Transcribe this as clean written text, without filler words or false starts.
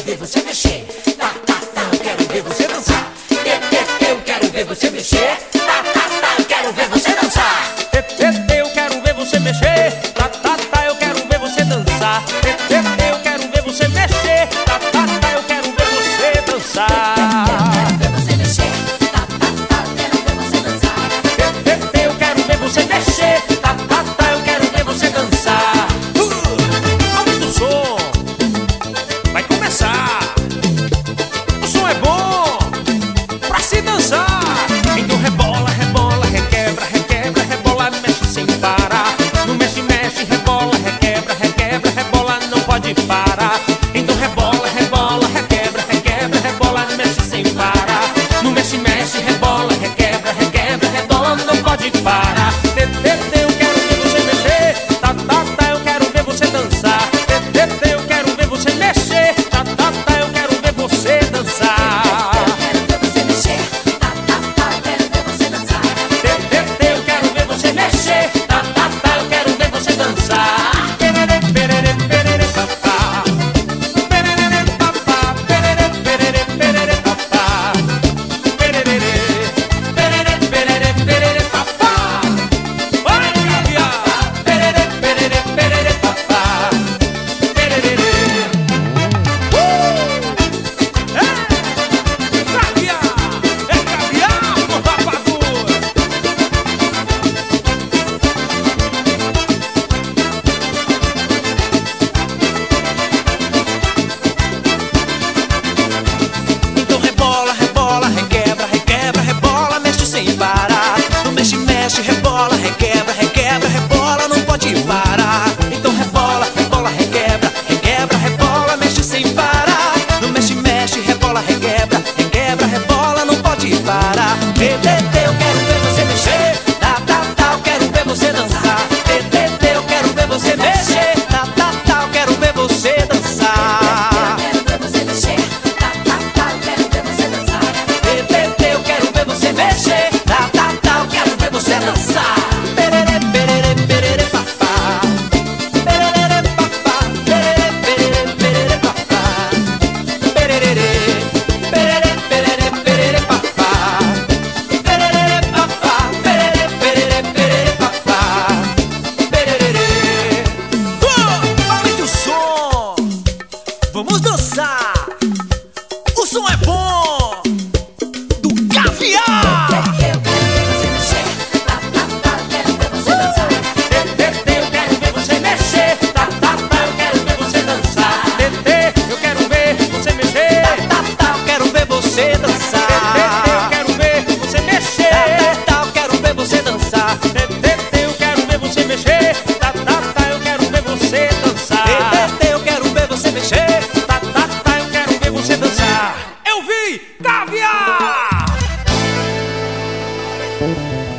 ver você mexer. Tá, tá, tá, eu quero ver você dançar. Eu quero ver você mexer. Tá, tá, tá, eu quero ver você dançar. Eu quero ver você mexer. Tá, tá, tá, eu quero ver você dançar. Eu quero ver você mexer. Tá, tá, tá, eu quero ver você dançar. Eu quero ver você mexer. Tá, tá, tá, eu quero ver você dançar. Aumenta o som. Vai começar. O som é bom pra se dançar. Então rebola, rebola, requebra, requebra, rebola, mexe sem parar. Não mexe, mexe, rebola, requebra, requebra, rebola, não pode parar.